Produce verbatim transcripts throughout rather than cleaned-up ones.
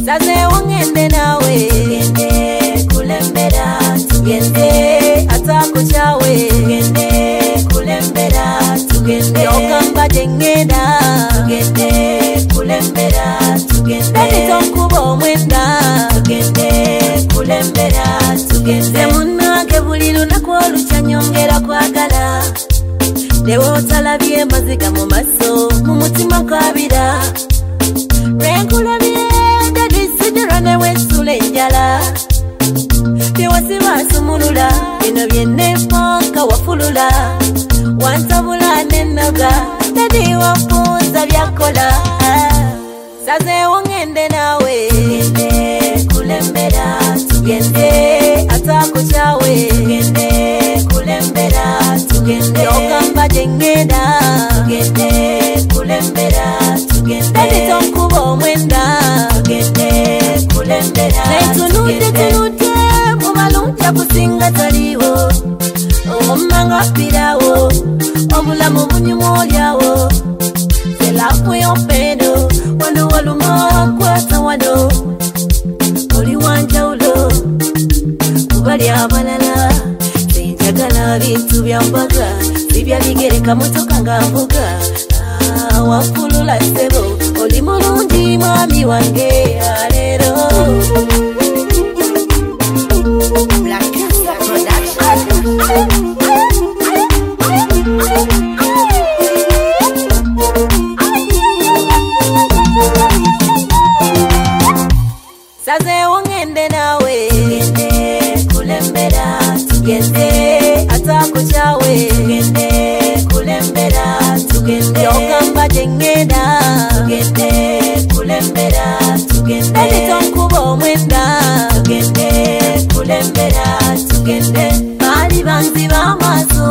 Saze wongende nawe tugende kulembera tugende atako chawe tugende kulembera tugende okamba jengenda tugende kulembera tugende tonkubo mwenda tugende kulembera tugende munange buli lunaku olukyanyongera kwagala dewo talabye maziga mu maso mu mutima kabira renkulabye dadisidirane wesule njala biwasiba sumulula bino byennefanka wafulula wantabula nennoga dadi wafunza byakola saze wongende nawe tugende kulembera tugende atako chawe tugende kulembera tugende okamba jengenda tugende kulembera tugende dadi tonkubo mwenda tugende kulembera netunute tunute mubalunja kusinga taliwo omumanga pirawo obulamu bunyumolyawo selafu yopendo wano waluma kwata wano oli wanjawulo kubali abalala senjagala bintu byambaga sibya bigereka motoka nga mvuga wafulula sebo oli mulungi mwami wange alero Black Castle Production. Saze wongende nawe tugende kulembera tugende atako chawe tugende kulembera tugende okamba jengenda tugende kulembera tugende tonkubo mwenda tugende kulembera tugende bali banzi bamaso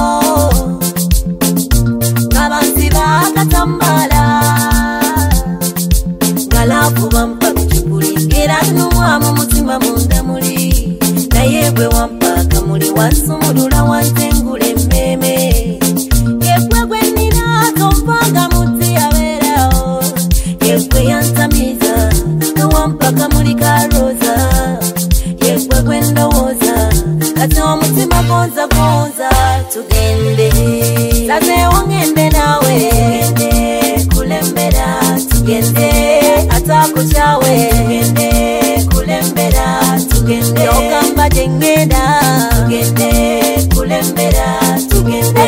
kabanzi bakatambala galafu bampaka chikulingira nuwa mu mutima munda muli naye gwe wampaka muli wansumulula wantengule mmeme yegwe gwe nina tompaga muti yaberao yegwe yantamiza wampaka muli karoza yegwe gwe ndowooza kati omutima gonza gonza tugende saze wongende nawe tugende kulembera tugende atako chawe tugende kulembera tugende okamba jengenda tugende kulembera tugende